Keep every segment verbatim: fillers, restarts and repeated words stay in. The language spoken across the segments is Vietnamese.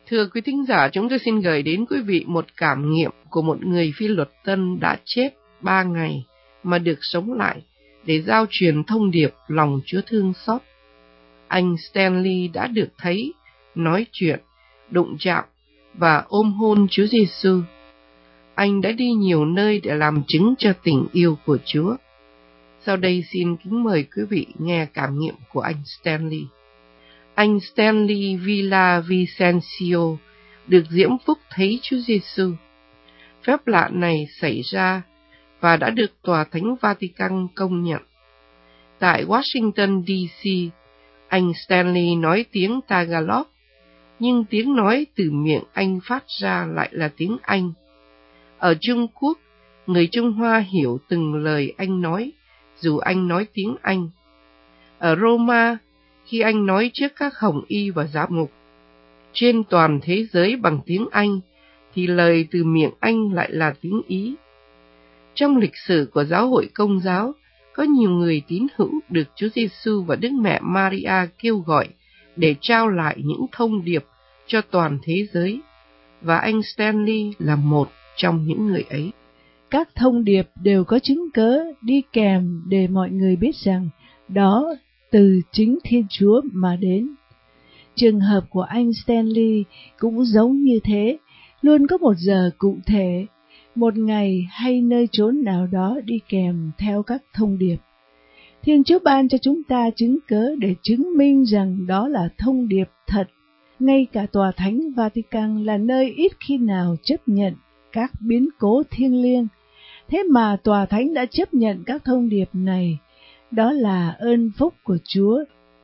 Thưa quý thính giả, chúng tôi xin gửi đến quý vị một cảm nghiệm của một người phi luật tân đã chết ba ngày mà được sống lại để giao truyền thông điệp lòng Chúa thương xót. Anh Stanley đã được thấy, nói chuyện, đụng chạm và ôm hôn Chúa Giêsu. Anh đã đi nhiều nơi để làm chứng cho tình yêu của Chúa. Sau đây xin kính mời quý vị nghe cảm nghiệm của anh Stanley. Anh Stanley Villavicencio được diễm phúc thấy Chúa Giêsu. Phép lạ này xảy ra và đã được Tòa Thánh Vatican công nhận. Tại Washington, D C, anh Stanley nói tiếng Tagalog, nhưng tiếng nói từ miệng anh phát ra lại là tiếng Anh. Ở Trung Quốc, người Trung Hoa hiểu từng lời anh nói, dù anh nói tiếng Anh. Ở Roma, khi anh nói trước các hồng y và giám mục trên toàn thế giới bằng tiếng Anh, thì lời từ miệng anh lại là tiếng Ý. Trong lịch sử của giáo hội Công giáo, có nhiều người tín hữu được Chúa Giêsu và Đức Mẹ Maria kêu gọi để trao lại những thông điệp cho toàn thế giới, và anh Stanley là một trong những người ấy. Các thông điệp đều có chứng cớ đi kèm để mọi người biết rằng đó từ chính Thiên Chúa mà đến. Trường hợp của anh Stanley cũng giống như thế, luôn có một giờ cụ thể, một ngày hay nơi chốn nào đó đi kèm theo các thông điệp. Thiên Chúa ban cho chúng ta chứng cớ để chứng minh rằng đó là thông điệp thật. Ngay cả Tòa Thánh Vatican là nơi ít khi nào chấp nhận các biến cố thiêng liêng. Thế mà Tòa Thánh đã chấp nhận các thông điệp này. Đó là ơn phúc của Chúa.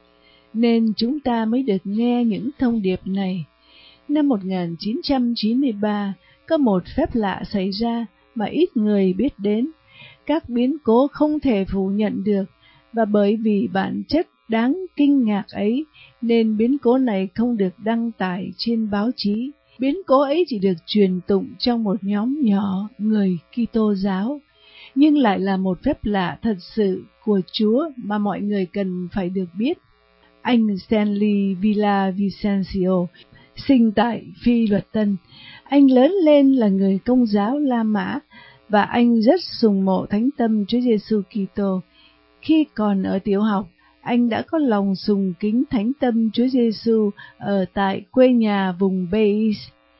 Nên chúng ta mới được nghe những thông điệp này. Năm một nghìn chín trăm chín mươi ba, có một phép lạ xảy ra mà ít người biết đến. Các biến cố không thể phủ nhận được, và bởi vì bản chất đáng kinh ngạc ấy, nên biến cố này không được đăng tải trên báo chí. Biến cố ấy chỉ được truyền tụng trong một nhóm nhỏ người Kitô giáo, nhưng lại là một phép lạ thật sự của Chúa mà mọi người cần phải được biết. Anh Stanley Villavicencio sinh tại Phi Luật Tân. Anh lớn lên là người Công giáo La Mã và anh rất sùng mộ Thánh Tâm Chúa Giêsu Kitô. Khi còn ở tiểu học, anh đã có lòng sùng kính Thánh Tâm Chúa Giêsu ở tại quê nhà vùng Belize.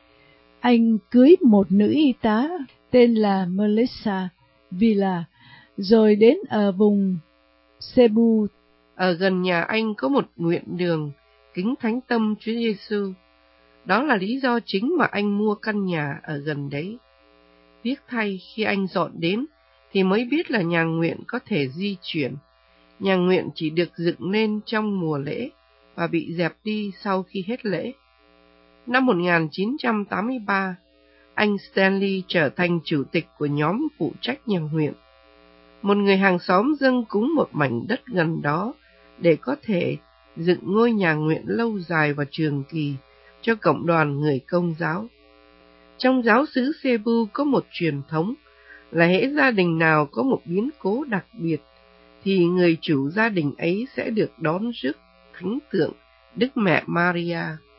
Anh cưới một nữ y tá tên là Melissa Villa, rồi đến ở vùng Cebu. Ở gần nhà anh có một nguyện đường kính Thánh Tâm Chúa Giêsu. Đó là lý do chính mà anh mua căn nhà ở gần đấy. Tiếc thay, khi anh dọn đến thì mới biết là nhà nguyện có thể di chuyển. Nhà nguyện chỉ được dựng lên trong mùa lễ và bị dẹp đi sau khi hết lễ. Năm một nghìn chín trăm tám mươi ba, anh Stanley trở thành chủ tịch của nhóm phụ trách nhà nguyện. Một người hàng xóm dâng cúng một mảnh đất gần đó để có thể dựng ngôi nhà nguyện lâu dài và trường kỳ cho cộng đoàn người Công giáo. Trong giáo xứ Cebu có một truyền thống là hễ gia đình nào có một biến cố đặc biệt thì người chủ gia đình ấy sẽ được đón rước thánh tượng Đức Mẹ Maria.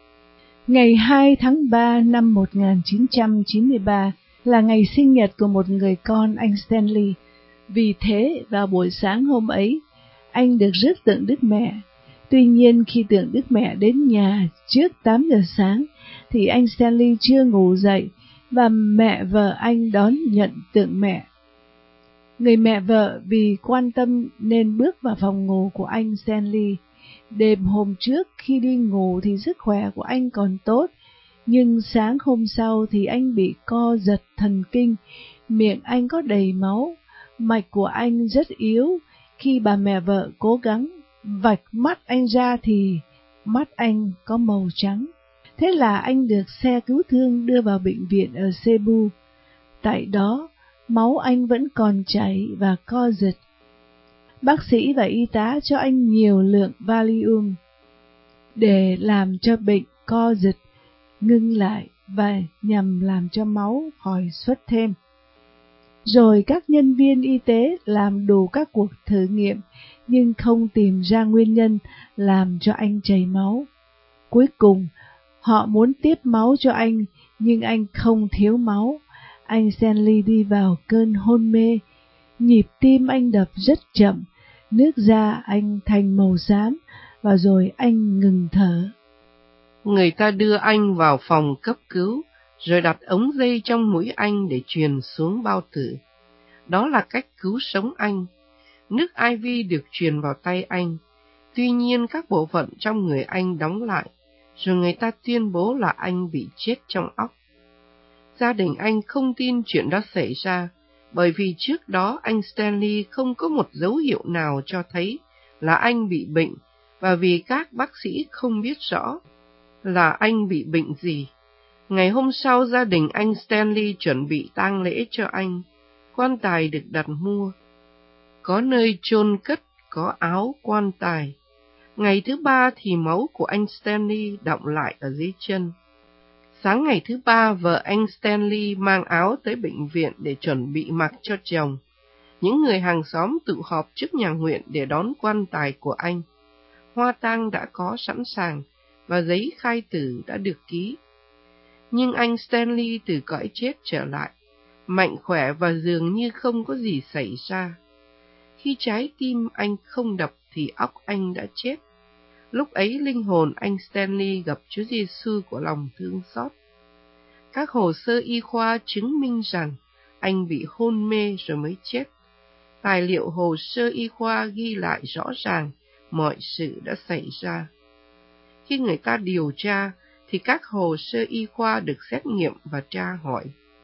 Ngày hai tháng ba năm một nghìn chín trăm chín mươi ba là ngày sinh nhật của một người con anh Stanley. Vì thế, vào buổi sáng hôm ấy, anh được rước tượng Đức Mẹ. Tuy nhiên, khi tượng Đức Mẹ đến nhà trước tám giờ sáng, thì anh Stanley chưa ngủ dậy, và mẹ vợ anh đón nhận tượng mẹ. Người mẹ vợ vì quan tâm nên bước vào phòng ngủ của anh Stanley. Đêm hôm trước khi đi ngủ thì sức khỏe của anh còn tốt, nhưng sáng hôm sau thì anh bị co giật thần kinh, miệng anh có đầy máu, mạch của anh rất yếu. Khi bà mẹ vợ cố gắng vạch mắt anh ra thì mắt anh có màu trắng. Thế là anh được xe cứu thương đưa vào bệnh viện ở Cebu. Tại đó, máu anh vẫn còn chảy và co giật. Bác sĩ và y tá cho anh nhiều lượng Valium để làm cho bệnh co giật ngưng lại và nhằm làm cho máu khỏi xuất thêm. Rồi các nhân viên y tế làm đủ các cuộc thử nghiệm nhưng không tìm ra nguyên nhân làm cho anh chảy máu. Cuối cùng, Họ muốn tiếp máu cho anh, nhưng anh không thiếu máu. Anh Stanley đi vào cơn hôn mê. Nhịp tim anh đập rất chậm, nước da anh thành màu xám, và rồi anh ngừng thở. Người ta đưa anh vào phòng cấp cứu, rồi đặt ống dây trong mũi anh để truyền xuống bao tử. Đó là cách cứu sống anh. Nước i vê được truyền vào tay anh. Tuy nhiên các bộ phận trong người anh đóng lại, rồi người ta tuyên bố là anh bị chết trong óc. Gia đình anh không tin chuyện đó xảy ra, bởi vì trước đó anh Stanley không có một dấu hiệu nào cho thấy là anh bị bệnh, và vì các bác sĩ không biết rõ là anh bị bệnh gì. Ngày hôm sau, gia đình anh Stanley chuẩn bị tang lễ cho anh. Quan tài được đặt mua, có nơi chôn cất, có áo quan tài. Ngày thứ ba thì máu của anh Stanley đọng lại ở dưới chân. Sáng ngày thứ ba, vợ anh Stanley mang áo tới bệnh viện để chuẩn bị mặc cho chồng. Những người hàng xóm tụ họp trước nhà nguyện để đón quan tài của anh. Hoa tang đã có sẵn sàng, và giấy khai tử đã được ký. Nhưng anh Stanley từ cõi chết trở lại, mạnh khỏe và dường như không có gì xảy ra. Khi trái tim anh không đập thì óc anh đã chết. Lúc ấy linh hồn anh Stanley gặp Chúa Giêsu của lòng thương xót. Các hồ sơ y khoa chứng minh rằng anh bị hôn mê rồi mới chết. Tài liệu hồ sơ y khoa ghi lại rõ ràng mọi sự đã xảy ra. Khi người ta điều tra, thì các hồ sơ y khoa được xét nghiệm và tra hỏi.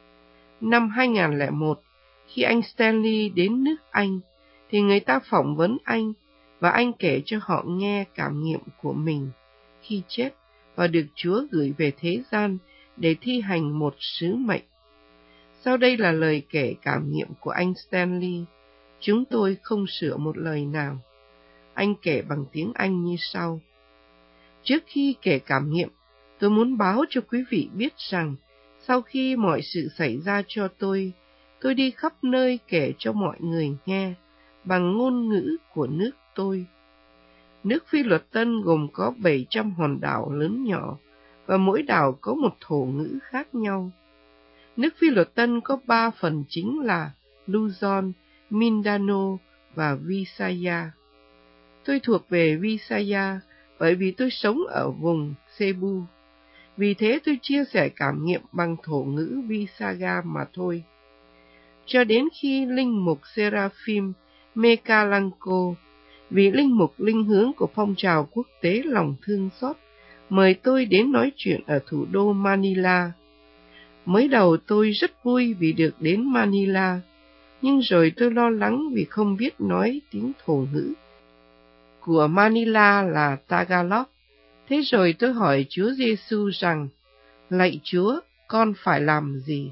Năm hai nghìn không trăm lẻ một, khi anh Stanley đến nước Anh, thì người ta phỏng vấn anh, và anh kể cho họ nghe cảm nghiệm của mình khi chết và được Chúa gửi về thế gian để thi hành một sứ mệnh. Sau đây là lời kể cảm nghiệm của anh Stanley. Chúng tôi không sửa một lời nào. Anh kể bằng tiếng Anh như sau. Trước khi kể cảm nghiệm, tôi muốn báo cho quý vị biết rằng, sau khi mọi sự xảy ra cho tôi, tôi đi khắp nơi kể cho mọi người nghe, bằng ngôn ngữ của nước tôi. Nước Phi Luật Tân gồm có bảy trăm hòn đảo lớn nhỏ, và mỗi đảo có một thổ ngữ khác nhau. Nước Phi Luật Tân có ba phần chính là Luzon, Mindanao và Visaya. Tôi thuộc về Visaya bởi vì tôi sống ở vùng Cebu. Vì thế tôi chia sẻ cảm nghiệm bằng thổ ngữ Visaya mà thôi. Cho đến khi linh mục Seraphim Mekalanko, vị linh mục linh hướng của phong trào quốc tế lòng thương xót, mời tôi đến nói chuyện ở thủ đô Manila. Mới đầu tôi rất vui vì được đến Manila, nhưng rồi tôi lo lắng vì không biết nói tiếng thổ ngữ của Manila là Tagalog. Thế rồi tôi hỏi Chúa Giêsu rằng, lạy Chúa, con phải làm gì?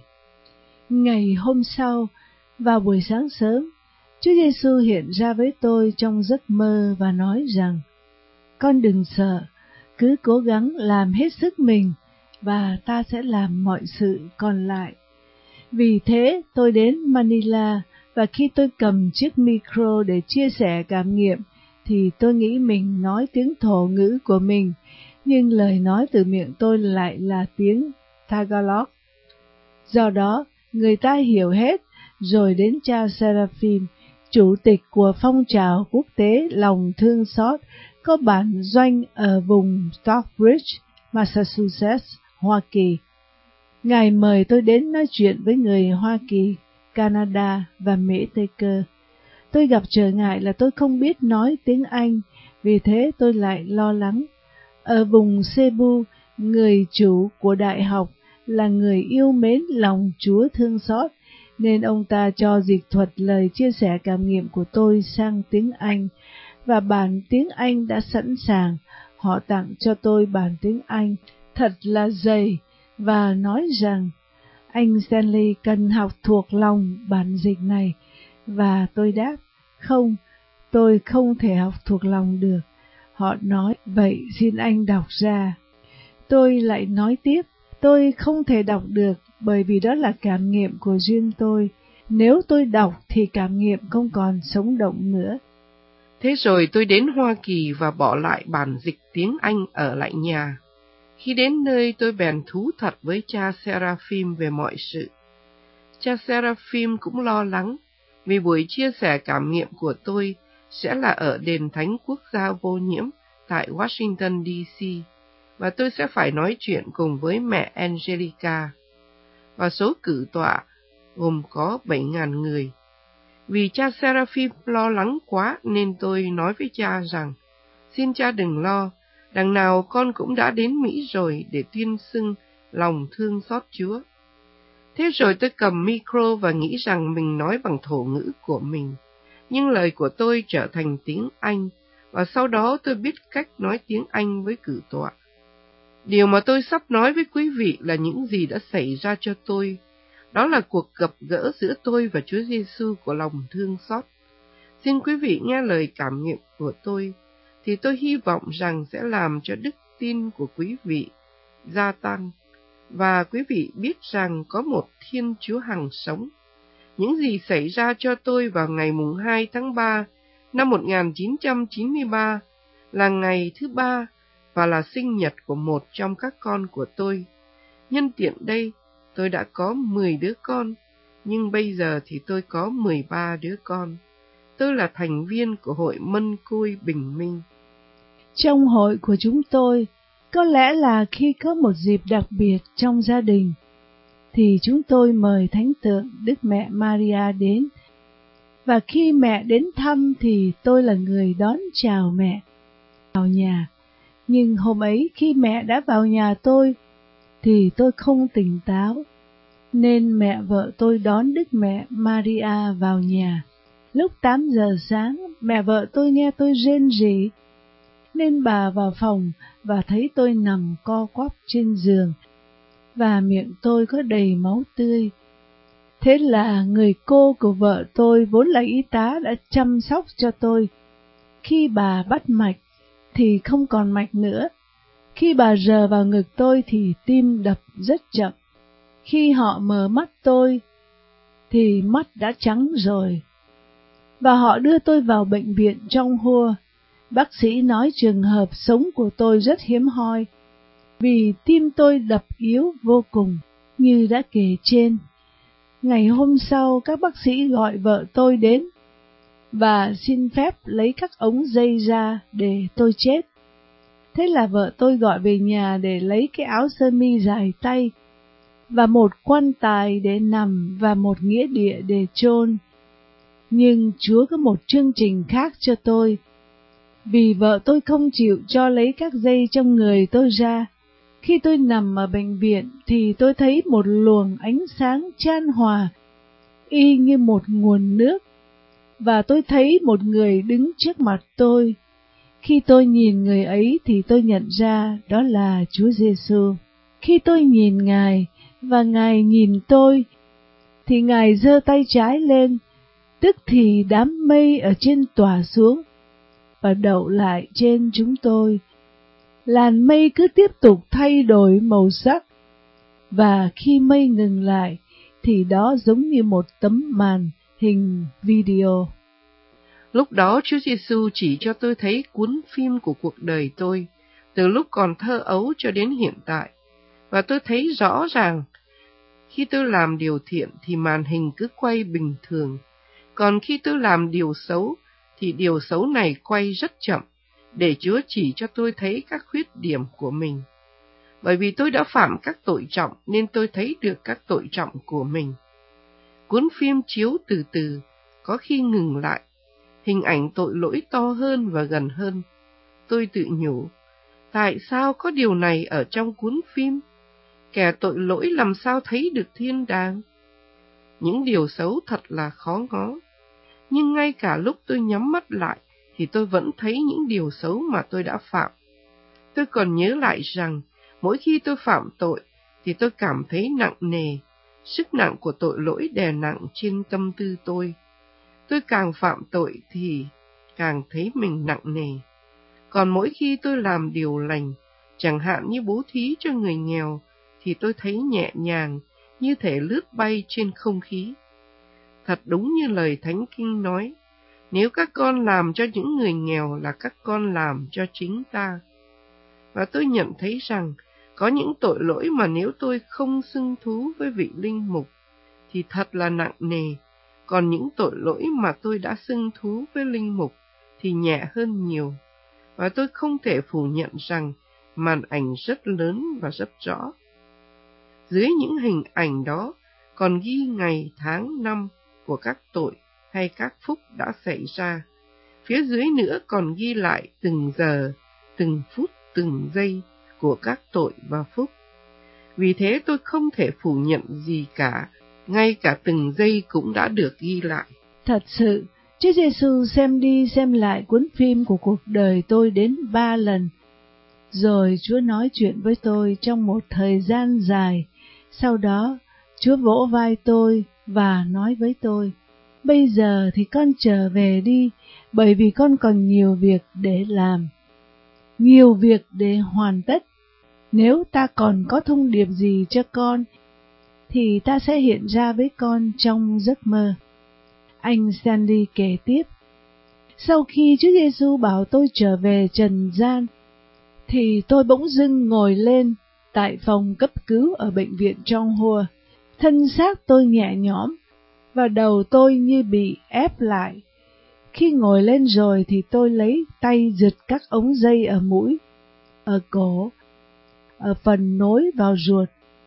Ngày hôm sau, vào buổi sáng sớm, Chúa Giêsu hiện ra với tôi trong giấc mơ và nói rằng, con đừng sợ, cứ cố gắng làm hết sức mình, và ta sẽ làm mọi sự còn lại. Vì thế tôi đến Manila, và khi tôi cầm chiếc micro để chia sẻ cảm nghiệm, thì tôi nghĩ mình nói tiếng thổ ngữ của mình, nhưng lời nói từ miệng tôi lại là tiếng Tagalog. Do đó, người ta hiểu hết, rồi đến cha Seraphim, chủ tịch của phong trào quốc tế lòng thương xót, có bản doanh ở vùng Stockbridge, Massachusetts, Hoa Kỳ. Ngài mời tôi đến nói chuyện với người Hoa Kỳ, Canada và Mỹ Tây Cơ. Tôi gặp trở ngại là tôi không biết nói tiếng Anh, vì thế tôi lại lo lắng. Ở vùng Cebu, người chủ của đại học là người yêu mến lòng Chúa thương xót, nên ông ta cho dịch thuật lời chia sẻ cảm nghiệm của tôi sang tiếng Anh, và bản tiếng Anh đã sẵn sàng. Họ tặng cho tôi bản tiếng Anh thật là dày, và nói rằng anh Stanley cần học thuộc lòng bản dịch này, và tôi đáp, không, tôi không thể học thuộc lòng được. Họ nói, vậy xin anh đọc ra. Tôi lại nói tiếp, tôi không thể đọc được bởi vì đó là cảm nghiệm của riêng tôi. Nếu tôi đọc thì cảm nghiệm không còn sống động nữa. Thế rồi tôi đến Hoa Kỳ và bỏ lại bản dịch tiếng Anh ở lại nhà. Khi đến nơi, tôi bèn thú thật với cha Seraphim về mọi sự. Cha Seraphim cũng lo lắng, vì buổi chia sẻ cảm nghiệm của tôi sẽ là ở đền thánh quốc gia vô nhiễm tại Washington, D C, và tôi sẽ phải nói chuyện cùng với mẹ Angelica. Và số cử tọa gồm có bảy nghìn người. Vì cha Seraphim lo lắng quá nên tôi nói với cha rằng, xin cha đừng lo, đằng nào con cũng đã đến Mỹ rồi để tuyên xưng lòng thương xót Chúa. Thế rồi tôi cầm micro và nghĩ rằng mình nói bằng thổ ngữ của mình, nhưng lời của tôi trở thành tiếng Anh, và sau đó tôi biết cách nói tiếng Anh với cử tọa. Điều mà tôi sắp nói với quý vị là những gì đã xảy ra cho tôi. Đó là cuộc gặp gỡ giữa tôi và Chúa Giêsu của lòng thương xót. Xin quý vị nghe lời cảm nghiệm của tôi, thì tôi hy vọng rằng sẽ làm cho đức tin của quý vị gia tăng, và quý vị biết rằng có một Thiên Chúa hằng sống. Những gì xảy ra cho tôi vào ngày mùng hai tháng ba năm một nghìn chín trăm chín mươi ba là ngày thứ ba và là sinh nhật của một trong các con của tôi. Nhân tiện đây, tôi đã có mười đứa con, nhưng bây giờ thì tôi có mười ba đứa con. Tôi là thành viên của hội Mân Côi Bình Minh. Trong hội của chúng tôi, có lẽ là khi có một dịp đặc biệt trong gia đình, thì chúng tôi mời thánh tượng Đức Mẹ Maria đến. Và khi mẹ đến thăm thì tôi là người đón chào mẹ vào nhà. Nhưng hôm ấy khi mẹ đã vào nhà tôi, thì tôi không tỉnh táo, nên mẹ vợ tôi đón Đức Mẹ Maria vào nhà. Lúc tám giờ sáng, mẹ vợ tôi nghe tôi rên rỉ, nên bà vào phòng và thấy tôi nằm co quắp trên giường, và miệng tôi có đầy máu tươi. Thế là người cô của vợ tôi, vốn là y tá, đã chăm sóc cho tôi. Khi bà bắt mạch thì không còn mạch nữa. Khi bà rờ vào ngực tôi thì tim đập rất chậm. Khi họ mở mắt tôi thì mắt đã trắng rồi. Và họ đưa tôi vào bệnh viện trong hua. Bác sĩ nói trường hợp sống của tôi rất hiếm hoi, vì tim tôi đập yếu vô cùng, như đã kể trên. Ngày hôm sau, các bác sĩ gọi vợ tôi đến và xin phép lấy các ống dây ra để tôi chết. Thế là vợ tôi gọi về nhà để lấy cái áo sơ mi dài tay và một quan tài để nằm và một nghĩa địa để chôn. Nhưng Chúa có một chương trình khác cho tôi, vì vợ tôi không chịu cho lấy các dây trong người tôi ra. Khi tôi nằm ở bệnh viện thì tôi thấy một luồng ánh sáng chan hòa, y như một nguồn nước, và tôi thấy một người đứng trước mặt tôi. Khi tôi nhìn người ấy thì tôi nhận ra đó là Chúa Giêsu. Khi tôi nhìn Ngài và Ngài nhìn tôi, thì Ngài giơ tay trái lên, tức thì đám mây ở trên tỏa xuống và đậu lại trên chúng tôi. Làn mây cứ tiếp tục thay đổi màu sắc, và khi mây ngừng lại thì đó giống như một tấm màn hình video. Lúc đó Chúa Giêsu chỉ cho tôi thấy cuốn phim của cuộc đời tôi, từ lúc còn thơ ấu cho đến hiện tại, và tôi thấy rõ ràng khi tôi làm điều thiện thì màn hình cứ quay bình thường, còn khi tôi làm điều xấu thì điều xấu này quay rất chậm, để Chúa chỉ cho tôi thấy các khuyết điểm của mình. Bởi vì tôi đã phạm các tội trọng nên tôi thấy được các tội trọng của mình. Cuốn phim chiếu từ từ, có khi ngừng lại, hình ảnh tội lỗi to hơn và gần hơn. Tôi tự nhủ, tại sao có điều này ở trong cuốn phim? Kẻ tội lỗi làm sao thấy được thiên đàng? Những điều xấu thật là khó ngó. Nhưng ngay cả lúc tôi nhắm mắt lại thì tôi vẫn thấy những điều xấu mà tôi đã phạm. Tôi còn nhớ lại rằng mỗi khi tôi phạm tội thì tôi cảm thấy nặng nề, sức nặng của tội lỗi đè nặng trên tâm tư tôi. Tôi càng phạm tội thì càng thấy mình nặng nề. Còn mỗi khi tôi làm điều lành, chẳng hạn như bố thí cho người nghèo, thì tôi thấy nhẹ nhàng, như thể lướt bay trên không khí. Thật đúng như lời Thánh Kinh nói, nếu các con làm cho những người nghèo là các con làm cho chính ta. Và tôi nhận thấy rằng Có những tội lỗi mà nếu tôi không xưng thú với vị linh mục thì thật là nặng nề, còn những tội lỗi mà tôi đã xưng thú với linh mục thì nhẹ hơn nhiều. Và tôi không thể phủ nhận rằng màn ảnh rất lớn và rất rõ. Dưới những hình ảnh đó còn ghi ngày, tháng, năm của các tội hay các phúc đã xảy ra. Phía dưới nữa còn ghi lại từng giờ, từng phút, từng giây của các tội và phúc. Vì thế tôi không thể phủ nhận gì cả, ngay cả từng giây cũng đã được ghi lại. Thật sự, Chúa Giêsu xem đi xem lại cuốn phim của cuộc đời tôi đến ba lần. Rồi Chúa nói chuyện với tôi trong một thời gian dài. Sau đó, Chúa vỗ vai tôi và nói với tôi, bây giờ thì con trở về đi, bởi vì con còn nhiều việc để làm, nhiều việc để hoàn tất. Nếu ta còn có thông điệp gì cho con, thì ta sẽ hiện ra với con trong giấc mơ. Anh Stanley kể tiếp, sau khi Chúa Giêsu bảo tôi trở về trần gian, thì tôi bỗng dưng ngồi lên tại phòng cấp cứu ở bệnh viện Trong Hua. Thân xác tôi nhẹ nhõm và đầu tôi như bị ép lại. Khi ngồi lên rồi thì tôi lấy tay giật các ống dây ở mũi, ở cổ, ở phần nối vào ruột.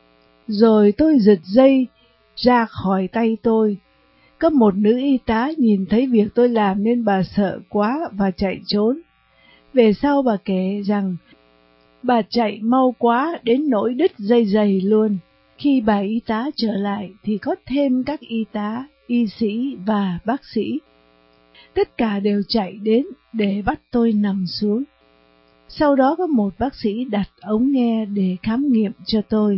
Rồi tôi giật dây ra khỏi tay tôi. Có một nữ y tá nhìn thấy việc tôi làm nên bà sợ quá và chạy trốn. Về sau bà kể rằng bà chạy mau quá đến nỗi đứt dây giày luôn. Khi bà y tá trở lại thì có thêm các y tá, y sĩ và bác sĩ. Tất cả đều chạy đến để bắt tôi nằm xuống. Sau đó có một bác sĩ đặt ống nghe để khám nghiệm cho tôi.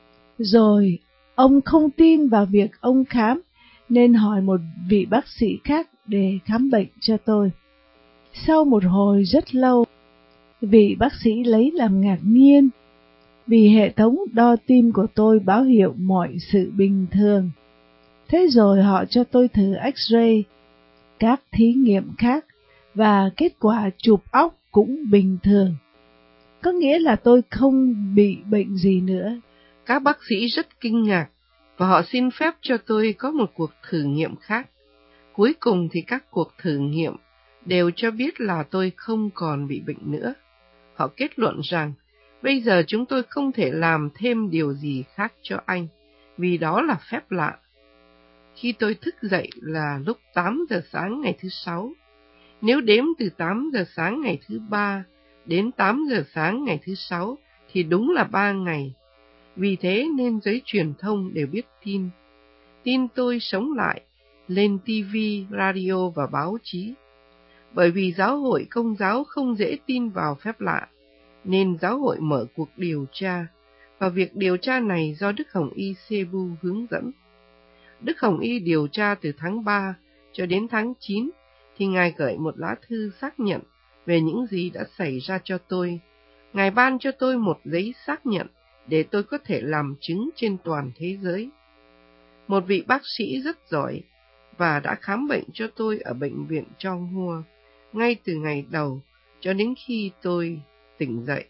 Rồi ông không tin vào việc ông khám, nên hỏi một vị bác sĩ khác để khám bệnh cho tôi. Sau một hồi rất lâu, vị bác sĩ lấy làm ngạc nhiên, vì hệ thống đo tim của tôi báo hiệu mọi sự bình thường. Thế rồi họ cho tôi thử X-ray, các thí nghiệm khác, và kết quả chụp óc cũng bình thường. Có nghĩa là tôi không bị bệnh gì nữa. Các bác sĩ rất kinh ngạc, và họ xin phép cho tôi có một cuộc thử nghiệm khác. Cuối cùng thì các cuộc thử nghiệm đều cho biết là tôi không còn bị bệnh nữa. Họ kết luận rằng, bây giờ chúng tôi không thể làm thêm điều gì khác cho anh, vì đó là phép lạ. Khi tôi thức dậy là lúc tám giờ sáng ngày thứ sáu. Nếu đếm từ tám giờ sáng ngày thứ ba đến tám giờ sáng ngày thứ sáu thì đúng là ba ngày. Vì thế nên giới truyền thông đều biết tin. Tin tôi sống lại, lên ti vi, radio và báo chí. Bởi vì giáo hội Công giáo không dễ tin vào phép lạ, nên giáo hội mở cuộc điều tra, và việc điều tra này do Đức Hồng Y Cebu hướng dẫn. Đức Hồng Y điều tra từ tháng ba cho đến tháng chín, thì Ngài gửi một lá thư xác nhận về những gì đã xảy ra cho tôi. Ngài ban cho tôi một giấy xác nhận để tôi có thể làm chứng trên toàn thế giới. Một vị bác sĩ rất giỏi và đã khám bệnh cho tôi ở bệnh viện Trong Hua, ngay từ ngày đầu cho đến khi tôi tỉnh dậy.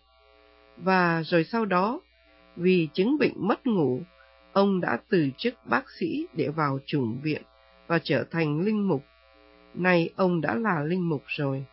Và rồi sau đó, vì chứng bệnh mất ngủ, ông đã từ chức bác sĩ để vào chủng viện và trở thành linh mục. Nay ông đã là linh mục rồi.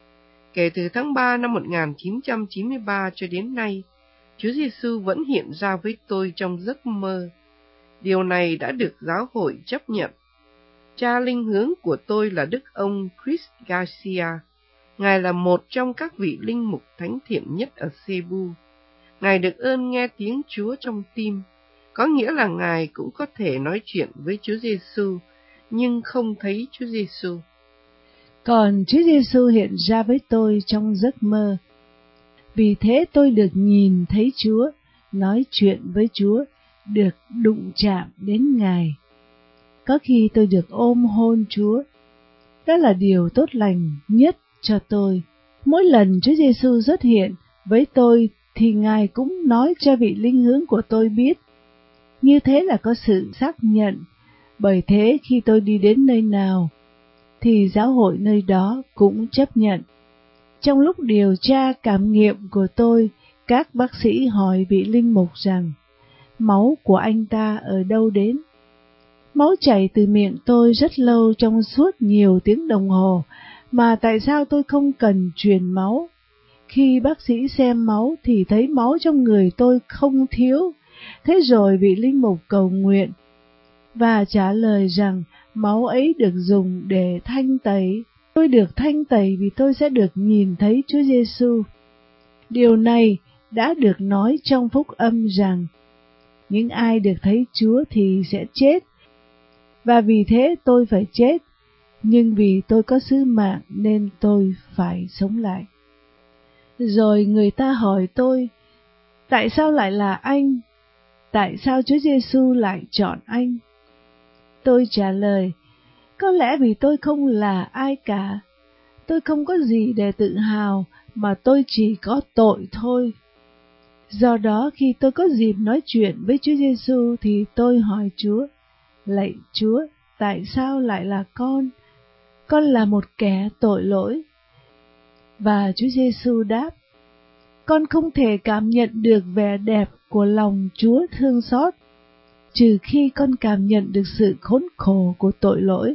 Kể từ tháng ba năm một nghìn chín trăm chín mươi ba cho đến nay, Chúa Giêsu vẫn hiện ra với tôi trong giấc mơ. Điều này đã được giáo hội chấp nhận. Cha linh hướng của tôi là Đức ông Chris Garcia. Ngài là một trong các vị linh mục thánh thiện nhất ở Cebu. Ngài được ơn nghe tiếng Chúa trong tim, có nghĩa là Ngài cũng có thể nói chuyện với Chúa Giêsu, nhưng không thấy Chúa Giêsu. Còn Chúa Giêsu hiện ra với tôi trong giấc mơ. Vì thế tôi được nhìn thấy Chúa, nói chuyện với Chúa, được đụng chạm đến Ngài. Có khi tôi được ôm hôn Chúa. Đó là điều tốt lành nhất cho tôi. Mỗi lần Chúa Giêsu xuất hiện với tôi thì Ngài cũng nói cho vị linh hướng của tôi biết. Như thế là có sự xác nhận. Bởi thế khi tôi đi đến nơi nào thì giáo hội nơi đó cũng chấp nhận. Trong lúc điều tra cảm nghiệm của tôi, Các bác sĩ hỏi vị linh mục rằng, máu của anh ta ở đâu đến? Máu chảy từ miệng tôi rất lâu trong suốt nhiều tiếng đồng hồ, mà tại sao tôi không cần truyền máu? Khi bác sĩ xem máu thì thấy máu trong người tôi không thiếu. Thế rồi vị linh mục cầu nguyện và trả lời rằng máu ấy được dùng để thanh tẩy. Tôi được thanh tẩy vì tôi sẽ được nhìn thấy Chúa Giêsu. Điều này đã được nói trong phúc âm rằng những ai được thấy Chúa thì sẽ chết, và vì thế tôi phải chết, nhưng vì tôi có sứ mạng nên tôi phải sống lại. Rồi người ta hỏi tôi, tại sao lại là anh? Tại sao Chúa Giêsu lại chọn anh? Tôi trả lời, có lẽ vì tôi không là ai cả. Tôi không có gì để tự hào, mà tôi chỉ có tội thôi. Do đó khi tôi có dịp nói chuyện với Chúa Giêsu thì tôi hỏi Chúa, lạy Chúa, tại sao lại là con? Con là một kẻ tội lỗi. Và Chúa Giêsu đáp, con không thể cảm nhận được vẻ đẹp của lòng Chúa thương xót, trừ khi con cảm nhận được sự khốn khổ của tội lỗi.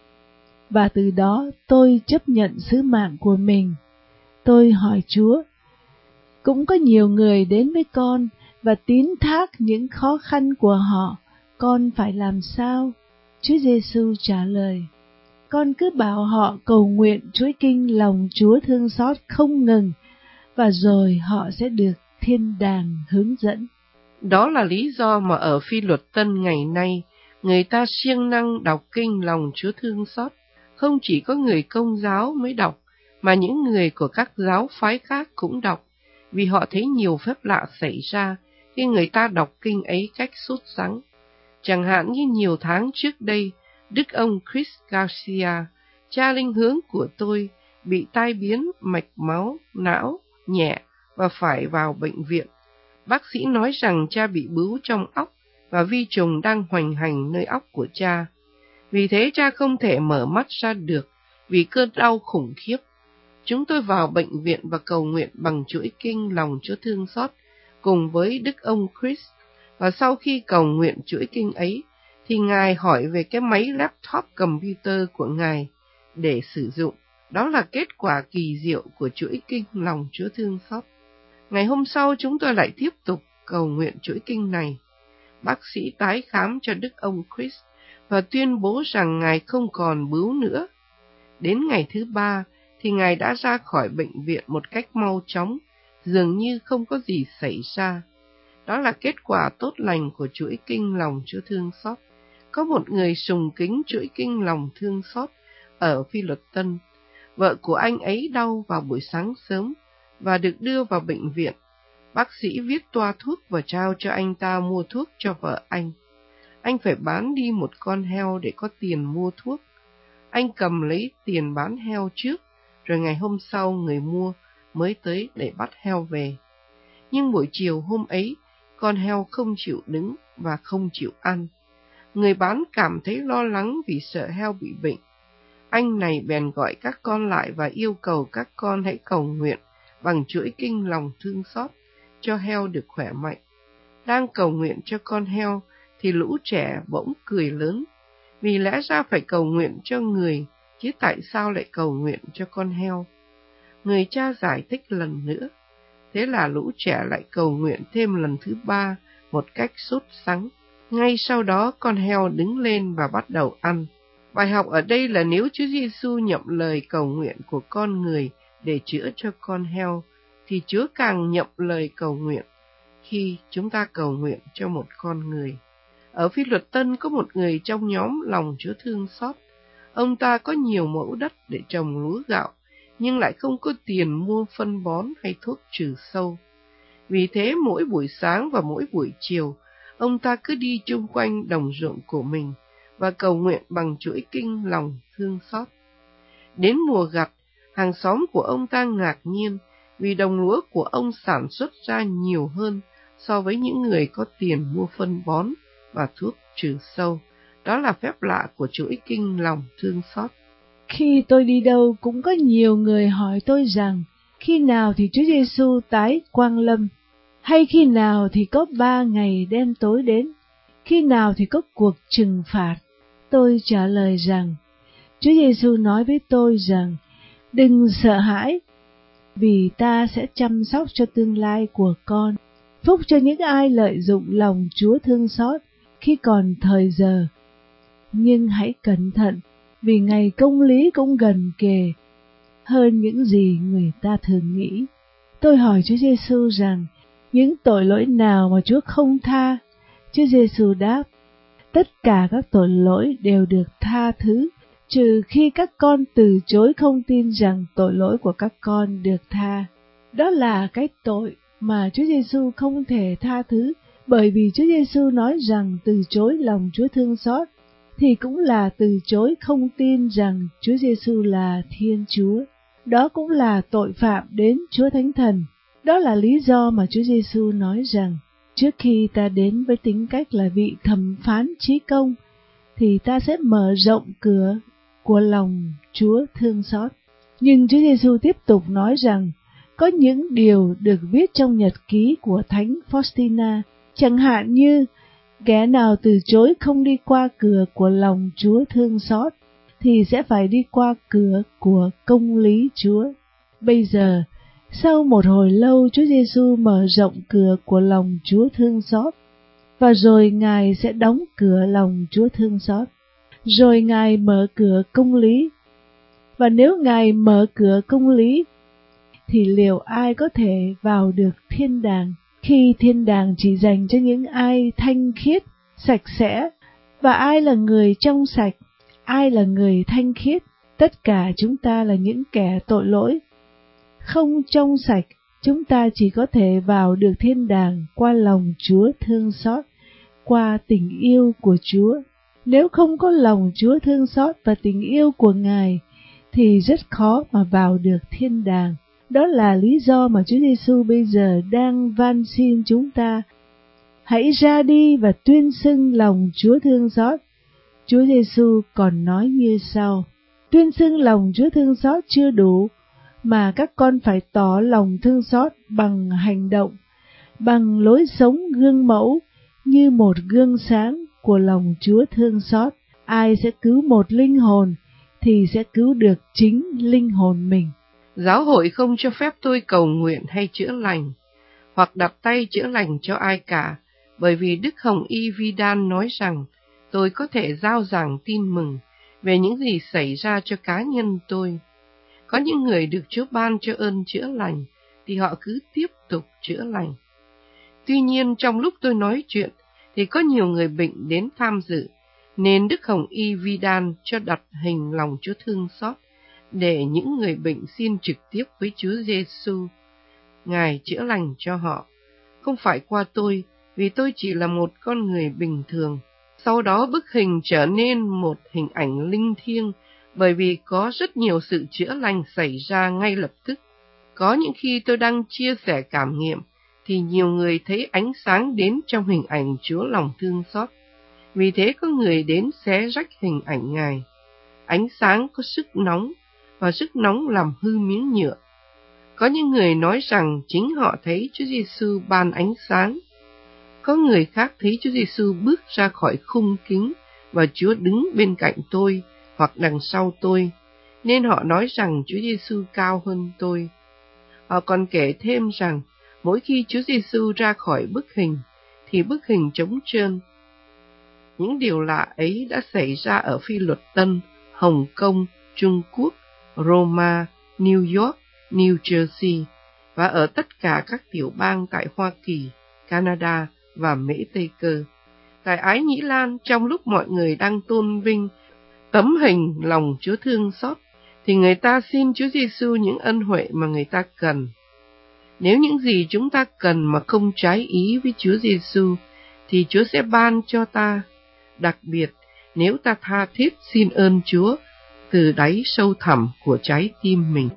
Và từ đó tôi chấp nhận sứ mạng của mình. Tôi hỏi Chúa, cũng có nhiều người đến với con và tín thác những khó khăn của họ, con phải làm sao? Chúa Giêsu trả lời, con cứ bảo họ cầu nguyện chuỗi kinh lòng Chúa thương xót không ngừng, và rồi họ sẽ được thiên đàng hướng dẫn. Đó là lý do mà ở Phi Luật Tân ngày nay, người ta siêng năng đọc kinh lòng Chúa thương xót. Không chỉ có người Công giáo mới đọc, mà những người của các giáo phái khác cũng đọc, vì họ thấy nhiều phép lạ xảy ra khi người ta đọc kinh ấy cách sốt sắng. Chẳng hạn như nhiều tháng trước đây, Đức ông Chris Garcia, cha linh hướng của tôi, bị tai biến mạch máu, não, nhẹ và phải vào bệnh viện. Bác sĩ nói rằng cha bị bướu trong óc và vi trùng đang hoành hành nơi óc của cha. Vì thế cha không thể mở mắt ra được vì cơn đau khủng khiếp. Chúng tôi vào bệnh viện và cầu nguyện bằng chuỗi kinh lòng Chúa thương xót cùng với Đức ông Chris. Và sau khi cầu nguyện chuỗi kinh ấy, thì Ngài hỏi về cái máy laptop computer của Ngài để sử dụng. Đó là kết quả kỳ diệu của chuỗi kinh lòng Chúa thương xót. Ngày hôm sau chúng tôi lại tiếp tục cầu nguyện chuỗi kinh này. Bác sĩ tái khám cho Đức ông Chris và tuyên bố rằng Ngài không còn bướu nữa. Đến ngày thứ ba thì Ngài đã ra khỏi bệnh viện một cách mau chóng, dường như không có gì xảy ra. Đó là kết quả tốt lành của chuỗi kinh lòng Chúa thương xót. Có một người sùng kính chuỗi kinh lòng thương xót ở Phi Luật Tân. Vợ của anh ấy đau vào buổi sáng sớm và được đưa vào bệnh viện. Bác sĩ viết toa thuốc và trao cho anh ta mua thuốc cho vợ anh. Anh phải bán đi một con heo để có tiền mua thuốc. Anh cầm lấy tiền bán heo trước, rồi ngày hôm sau người mua mới tới để bắt heo về. Nhưng buổi chiều hôm ấy, con heo không chịu đứng và không chịu ăn. Người bán cảm thấy lo lắng vì sợ heo bị bệnh. Anh này bèn gọi các con lại và yêu cầu các con hãy cầu nguyện bằng chuỗi kinh lòng thương xót cho heo được khỏe mạnh. Đang cầu nguyện cho con heo thì lũ trẻ bỗng cười lớn, vì lẽ ra phải cầu nguyện cho người, chứ tại sao lại cầu nguyện cho con heo? Người cha giải thích lần nữa. Thế là lũ trẻ lại cầu nguyện thêm lần thứ ba một cách sốt sắng. Ngay sau đó con heo đứng lên và bắt đầu ăn. Bài học ở đây là nếu Chúa Giêsu nhậm lời cầu nguyện của con người để chữa cho con heo, thì Chúa càng nhậm lời cầu nguyện khi chúng ta cầu nguyện cho một con người. Ở Phi Luật Tân có một người trong nhóm lòng Chúa thương xót. Ông ta có nhiều mẫu đất để trồng lúa gạo, nhưng lại không có tiền mua phân bón hay thuốc trừ sâu. Vì thế mỗi buổi sáng và mỗi buổi chiều, ông ta cứ đi chung quanh đồng ruộng của mình và cầu nguyện bằng chuỗi kinh lòng thương xót. Đến mùa gặt, hàng xóm của ông ta ngạc nhiên vì đồng lúa của ông sản xuất ra nhiều hơn so với những người có tiền mua phân bón và thuốc trừ sâu. Đó là phép lạ của chuỗi kinh lòng thương xót. Khi tôi đi đâu cũng có nhiều người hỏi tôi rằng khi nào thì Chúa Giêsu tái quang lâm. Hay khi nào thì có ba ngày đen tối đến, khi nào thì có cuộc trừng phạt? Tôi trả lời rằng, Chúa Giêsu nói với tôi rằng, đừng sợ hãi, vì ta sẽ chăm sóc cho tương lai của con. Phúc cho những ai lợi dụng lòng Chúa thương xót khi còn thời giờ. Nhưng hãy cẩn thận, vì ngày công lý cũng gần kề hơn những gì người ta thường nghĩ. Tôi hỏi Chúa Giêsu rằng, những tội lỗi nào mà Chúa không tha? Chúa Giêsu đáp, tất cả các tội lỗi đều được tha thứ, trừ khi các con từ chối không tin rằng tội lỗi của các con được tha. Đó là cái tội mà Chúa Giêsu không thể tha thứ, bởi vì Chúa Giêsu nói rằng từ chối lòng Chúa thương xót thì cũng là từ chối không tin rằng Chúa Giêsu là Thiên Chúa. Đó cũng là tội phạm đến Chúa Thánh Thần. Đó là lý do mà Chúa Giêsu nói rằng, trước khi ta đến với tính cách là vị thẩm phán chí công, thì ta sẽ mở rộng cửa của lòng Chúa thương xót. Nhưng Chúa Giêsu tiếp tục nói rằng, có những điều được viết trong nhật ký của Thánh Faustina, chẳng hạn như, kẻ nào từ chối không đi qua cửa của lòng Chúa thương xót, thì sẽ phải đi qua cửa của công lý Chúa. Bây giờ, sau một hồi lâu Chúa Giêsu mở rộng cửa của lòng Chúa thương xót, và rồi Ngài sẽ đóng cửa lòng Chúa thương xót. Rồi Ngài mở cửa công lý. Và nếu Ngài mở cửa công lý, thì liệu ai có thể vào được thiên đàng, khi thiên đàng chỉ dành cho những ai thanh khiết, sạch sẽ? Và ai là người trong sạch? Ai là người thanh khiết? Tất cả chúng ta là những kẻ tội lỗi. Không trong sạch, chúng ta chỉ có thể vào được thiên đàng qua lòng Chúa thương xót, qua tình yêu của Chúa. Nếu không có lòng Chúa thương xót và tình yêu của Ngài, thì rất khó mà vào được thiên đàng. Đó là lý do mà Chúa Giêsu bây giờ đang van xin chúng ta, hãy ra đi và tuyên xưng lòng Chúa thương xót. Chúa Giêsu còn nói như sau, tuyên xưng lòng Chúa thương xót chưa đủ, mà các con phải tỏ lòng thương xót bằng hành động, bằng lối sống gương mẫu, như một gương sáng của lòng Chúa thương xót. Ai sẽ cứu một linh hồn, thì sẽ cứu được chính linh hồn mình. Giáo hội không cho phép tôi cầu nguyện hay chữa lành, hoặc đặt tay chữa lành cho ai cả, bởi vì Đức Hồng Y Vidal nói rằng tôi có thể rao giảng tin mừng về những gì xảy ra cho cá nhân tôi. Có những người được Chúa ban cho ơn chữa lành, thì họ cứ tiếp tục chữa lành. Tuy nhiên, trong lúc tôi nói chuyện, thì có nhiều người bệnh đến tham dự, nên Đức Hồng Y Vidal cho đặt hình lòng Chúa thương xót, để những người bệnh xin trực tiếp với Chúa Giêsu. Ngài chữa lành cho họ, không phải qua tôi, vì tôi chỉ là một con người bình thường. Sau đó bức hình trở nên một hình ảnh linh thiêng, bởi vì có rất nhiều sự chữa lành xảy ra ngay lập tức. Có những khi tôi đang chia sẻ cảm nghiệm, thì nhiều người thấy ánh sáng đến trong hình ảnh Chúa lòng thương xót. Vì thế có người đến xé rách hình ảnh Ngài. Ánh sáng có sức nóng, và sức nóng làm hư miếng nhựa. Có những người nói rằng chính họ thấy Chúa Giêsu ban ánh sáng. Có người khác thấy Chúa Giêsu bước ra khỏi khung kính, và Chúa đứng bên cạnh tôi, hoặc đằng sau tôi, nên họ nói rằng Chúa Giêsu cao hơn tôi. Họ còn kể thêm rằng, mỗi khi Chúa Giêsu ra khỏi bức hình, thì bức hình trống trơn. Những điều lạ ấy đã xảy ra ở Phi Luật Tân, Hồng Kông, Trung Quốc, Roma, New York, New Jersey, và ở tất cả các tiểu bang tại Hoa Kỳ, Canada và Mễ Tây Cơ. Tại Ái Nhĩ Lan, trong lúc mọi người đang tôn vinh tấm hình lòng Chúa thương xót, thì người ta xin Chúa Giêsu những ân huệ mà người ta cần. Nếu những gì chúng ta cần mà không trái ý với Chúa Giêsu, thì Chúa sẽ ban cho ta. Đặc biệt, nếu ta tha thiết xin ơn Chúa từ đáy sâu thẳm của trái tim mình.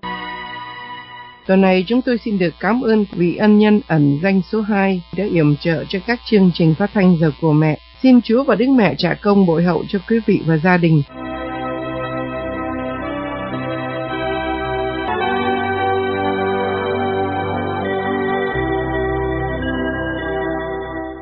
Tuần này chúng tôi xin được cảm ơn vị ân nhân ẩn danh số hai đã yểm trợ cho các chương trình phát thanh Giờ của Mẹ. Xin Chúa và Đức Mẹ trả công bội hậu cho quý vị và gia đình.